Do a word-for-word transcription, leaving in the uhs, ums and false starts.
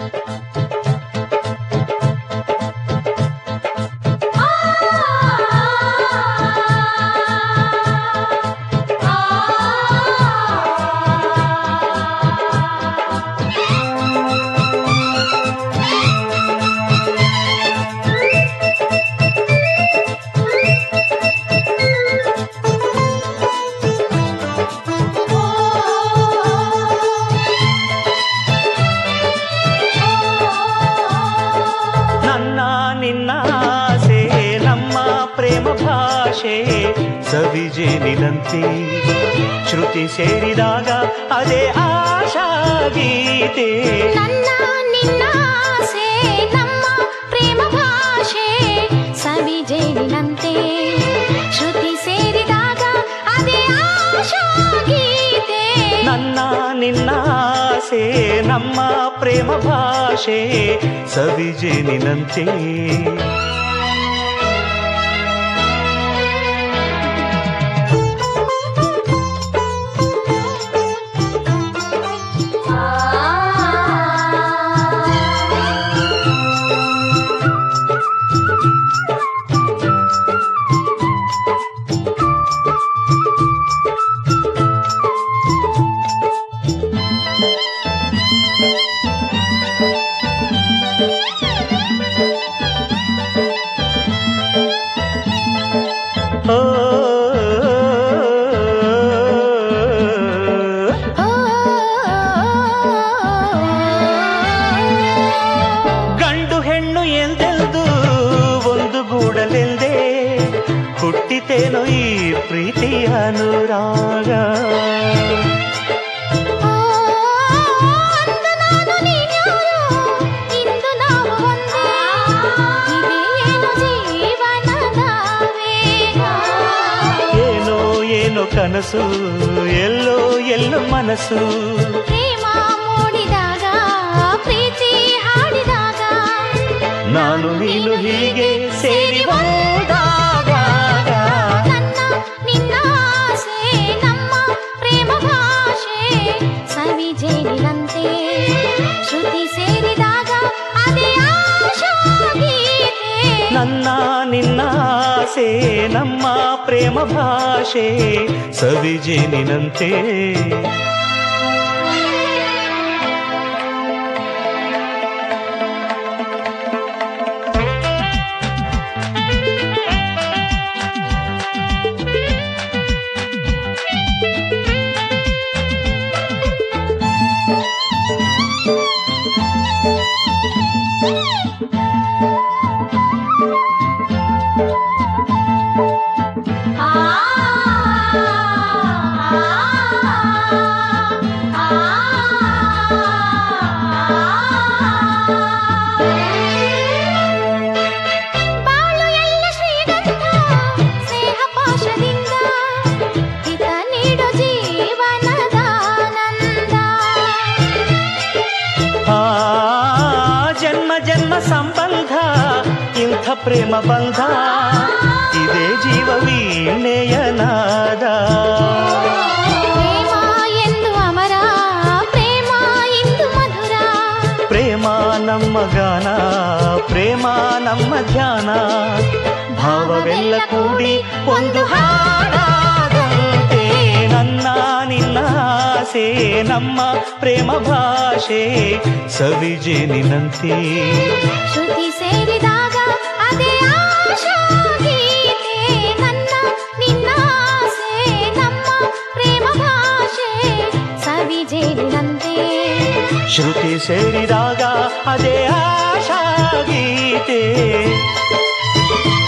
ಸವಿಜೇನಿನಂತೆ ಶ್ರುತಿ ಸೇರಿದಾಗ ಅದೇ ಆಶಾ ಗೀತೆ. ನನ್ನ ನಿನ್ನ ಆಸೆ ನಮ್ಮ ಪ್ರೇಮ ಭಾಷೆ ಸವಿಜೇನಿನಂತೆ ಶ್ರುತಿ ಸೇರಿದಾಗ ಅದೇ ಆಶಾ ಗೀತೆ. ನನ್ನ ನಿನ್ನ ಆಸೆ ನಮ್ಮ ಪ್ರೇಮ ಭಾಷೆ ಸವಿಜೇನಿನಂತೆ. ಹುಟ್ಟಿತೇನೋ ಈ ಪ್ರೀತಿಯ ಅನುರಾಗ. ಏನೋ ಏನೋ ಕನಸು ಎಲ್ಲೋ ಎಲ್ಲೋ ಮನಸ್ಸು. ಪ್ರೇಮ ಮೂಡಿದಾಗ ಪ್ರೀತಿ ಹಾಡಿದಾಗ ನಾನು ನೀನು ಹೀಗೆ ಸೇರಿ ಹೋದಾಗ ನನ್ನ ನಿನ್ನ ಆಸೆ ನಮ್ಮ ಪ್ರೇಮ ಭಾಷೆ ಸವಿಜೇನಿನಂತೆ ಶ್ರುತಿ ಸೇರಿದಾಗ ಅದೇ ಆಶಾ ಗೀತೆ. ನನ್ನ ನಿನ್ನ ಆಸೆ ನಮ್ಮ ಪ್ರೇಮ ಭಾಷೆ ಸವಿಜೇನಿನಂತೆ. ಜನ್ಮ ಸಂಬಂಧ ಇಂಥ ಪ್ರೇಮ ಬಂಧ ಇದೇ ಜೀವ ವೀಣೆಯನಾದ. ಪ್ರೇಮ ಎಂದು ಅಮರ ಪ್ರೇಮ ಇಂದು ಮಧುರ. ಪ್ರೇಮ ನಮ್ಮ ಗಾನ ಪ್ರೇಮ ನಮ್ಮ ಧ್ಯಾನ. ಭಾವವೆಲ್ಲ ಕೂಡಿ ಒಂದು ಹಾಡಾದಂತೆ ನನ್ನ ನಿನ್ನ ಆಸೆ ನಮ್ಮ ಪ್ರೇಮ ಭಾಷೆ ಸವಿಜೇನಿನಂತೆ. ಶ್ರುತಿ ಸೇರಿದಾಗ ಅದೇ ಆಶಾ ಗೀತೆ. ನನ್ನ ನಿನ್ನ ಆಸೆ ನಮ್ಮ ಪ್ರೇಮ ಭಾಷೆ ಸವಿಜೇನಿನಂತೆ. ಶ್ರುತಿ ಸೇರಿದಾಗ ಅದೇ ಆಶಾ ಗೀತೆ.